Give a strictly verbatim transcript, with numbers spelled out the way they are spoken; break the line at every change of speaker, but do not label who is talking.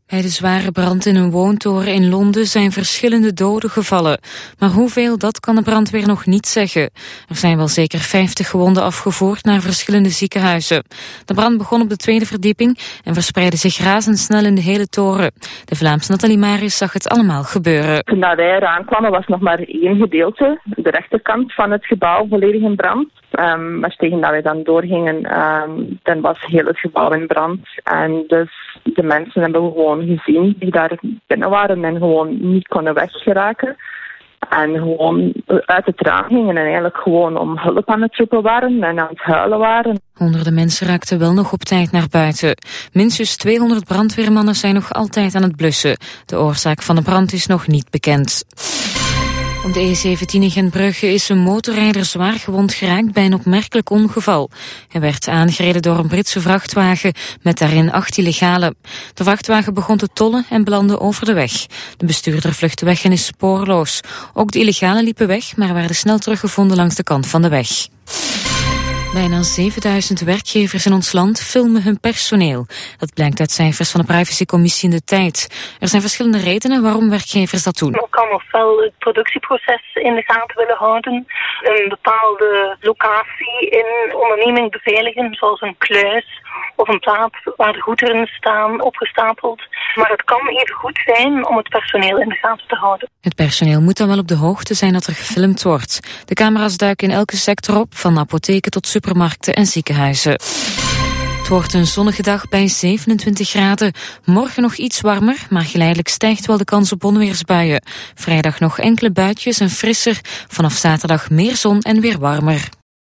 Bij de zware brand in een woontoren in Londen zijn verschillende doden gevallen. Maar hoeveel, dat kan de brandweer nog niet zeggen. Er zijn wel zeker vijftig gewonden afgevoerd naar verschillende ziekenhuizen. De brand begon op de tweede verdieping en verspreidde zich razendsnel in de hele toren. De Vlaamse Nathalie Marius zag het allemaal gebeuren.
Toen wij eraan kwamen was nog maar één gedeelte, de rechterkant van het gebouw, volledig in brand. Um, maar tegen dat wij dan doorgingen, um, dan was heel het gebouw in brand. En dus de mensen hebben we gewoon gezien die daar binnen waren en gewoon niet konden weggeraken. En gewoon uit het raam gingen en eigenlijk gewoon om hulp aan het roepen waren en aan het huilen waren.
Honderden mensen raakten wel nog op tijd naar buiten. Minstens tweehonderd brandweermannen zijn nog altijd aan het blussen. De oorzaak van de brand is nog niet bekend. Op de E zeventien in Gentbrugge is een motorrijder zwaar gewond geraakt bij een opmerkelijk ongeval. Hij werd aangereden door een Britse vrachtwagen met daarin acht illegalen. De vrachtwagen begon te tollen en belandde over de weg. De bestuurder vluchtte weg en is spoorloos. Ook de illegalen liepen weg, maar werden snel teruggevonden langs de kant van de weg. Bijna zevenduizend werkgevers in ons land filmen hun personeel. Dat blijkt uit cijfers van de privacycommissie in de tijd. Er zijn verschillende redenen waarom werkgevers dat doen.
Men kan ofwel het productieproces in de gaten willen houden, een bepaalde locatie in onderneming beveiligen, zoals een kluis of een plaats waar de goederen staan opgestapeld. Maar het kan even goed zijn om het personeel in de gaten te houden.
Het personeel moet dan wel op de hoogte zijn dat er gefilmd wordt. De camera's duiken in elke sector op, van apotheken tot supermarkten en ziekenhuizen. Het wordt een zonnige dag bij zevenentwintig graden. Morgen nog iets warmer, maar geleidelijk stijgt wel de kans op onweersbuien. Vrijdag nog enkele buitjes en frisser. Vanaf zaterdag meer zon en weer warmer.